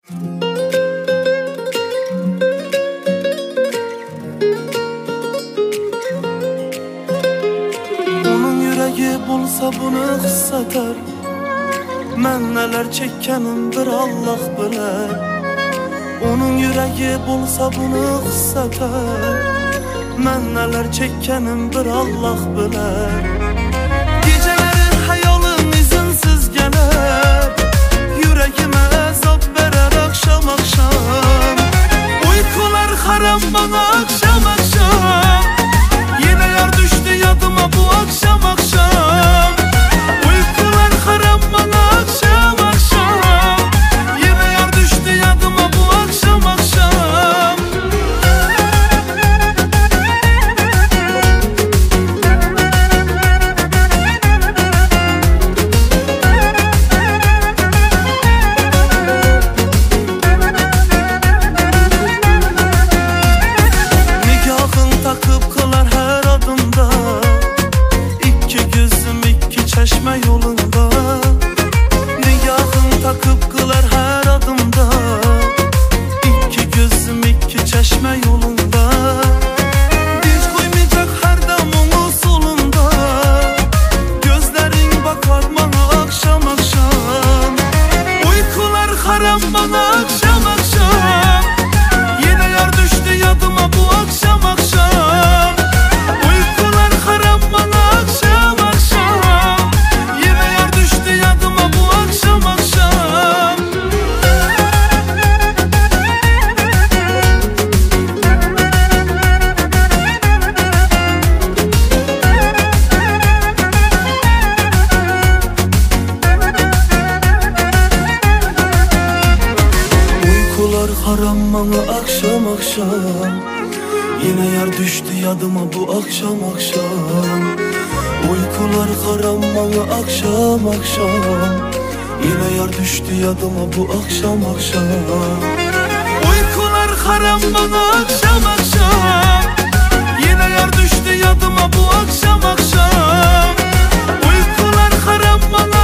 Onun yüreği bulsa bunu hisseter. Ben neler çekkenim bir Allah bilir. Onun yüreği bulsa bunu hisseter. Ben neler çekkenim bir Allah bilir. Geceleri hayalım izinsiz gelir. Yüreğime azap verer akşam akşam. Uykular haram bana akşam akşam. Yine yar düştü yadıma bu akşam akşam. Uykular haram bana akşam akşam. Yine yar düştü yadıma bu akşam akşam. Nikahın takıp kılar her adımda. İki gözüm iki çeşme yolunda. Nikahın takıp kılar her adımda. İki gözüm iki çeşme yolunda. Diz koymayacak her damın usulunda. Gözlerin bakar bana akşam akşam. Uykular haram bana akşam akşam. Yine yar düştü yadıma bu akşam akşam. Uykular haram bana akşam akşam. Yine yar düştü yadıma bu akşam akşam. Uykular haram bana akşam akşam. Yine yar düştü yadıma bu akşam akşam. Uykular haram bana akşam akşam. Yine yar düştü yadıma bu akşam akşam. Uykular haram bana akşam akşam. Yine yar düştü yadıma bu akşam akşam. Uykular haram bana